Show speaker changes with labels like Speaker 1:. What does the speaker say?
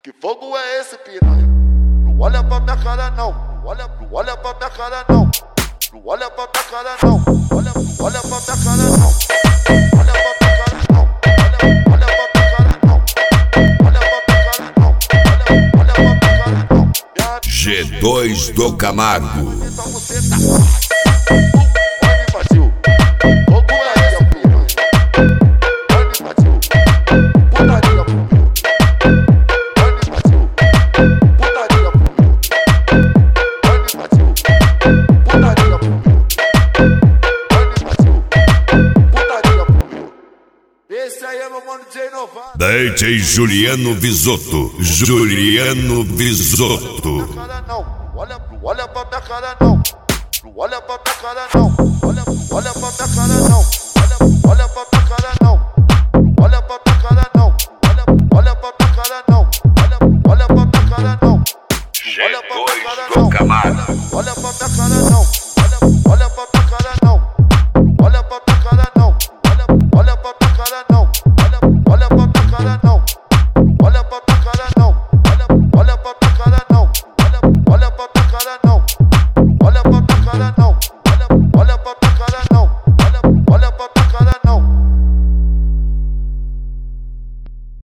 Speaker 1: Que fogo é esse, piranha? Não olha pra minha cara não, não olha pra minha cara não. Não olha pra minha cara não, olha pra minha cara não. Olha pra minha cara não, olha pra minha cara não. Olha pra minha cara não, olha pra minha cara não.
Speaker 2: G2 do Camargo.
Speaker 1: Esse aí é meu mano DJ Novato.
Speaker 2: DJ Juliano Visotto. Juliano Visotto.
Speaker 1: Olha pra minha cara não. Não olha pra minha cara não. Olha pra minha cara não. Olha pra minha cara não. Olha pra minha cara não. Olha pra minha cara não. Olha pra minha cara não.
Speaker 2: G2 do Camargo.
Speaker 1: Olha pra minha